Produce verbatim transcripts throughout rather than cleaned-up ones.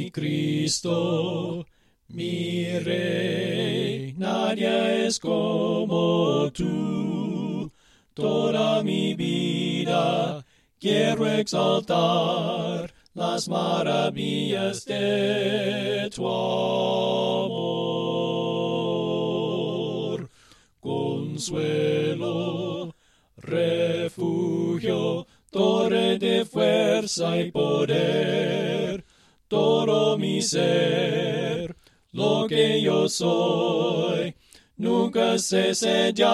mi Cristo, mi Rey, nadie es como tú. Toda mi vida quiero exaltar las maravillas de tu amor. Consuelo, refugio, torre de fuerza y poder, todo mi ser, lo que yo soy, nunca cese de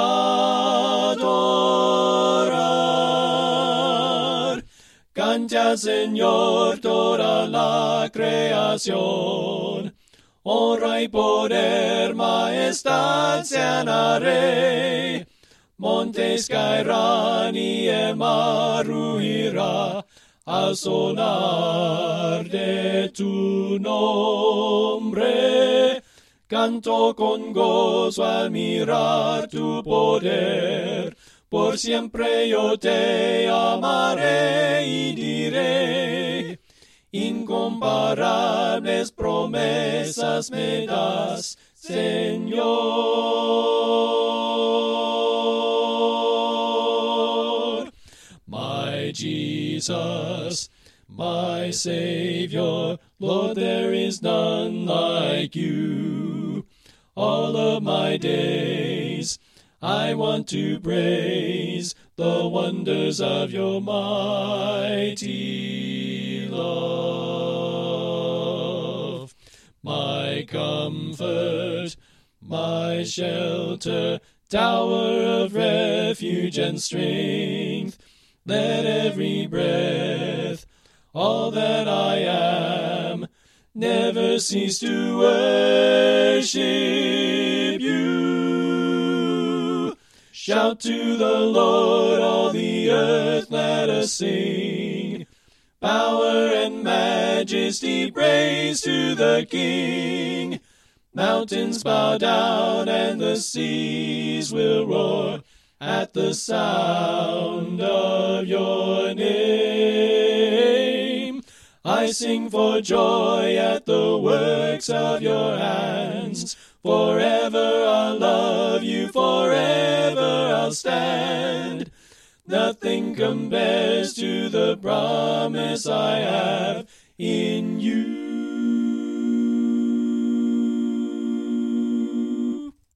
adorar. Canta al Señor toda la creación, honra y poder, majestad sean al Rey. Montes caerán y el mar ruirá al sonar de tu nombre. Canto con gozo al mirar tu poder. Por siempre yo te amaré y diré, incomparables promesas me das, Señor. My Jesus, my Savior, Lord, there is none like you. All of my days I want to praise the wonders of your mighty love. My comfort, my shelter, tower of refuge and strength, let every breath, all that I am, never cease to worship you. Shout to the Lord, all the earth, let us sing. Power and majesty, praise to the King. Mountains bow down and the seas will roar at the sound of your name. I sing for joy at the works of your hands. Forever I'll love you, forever I'll stand. Nothing compares to the promise I have in you.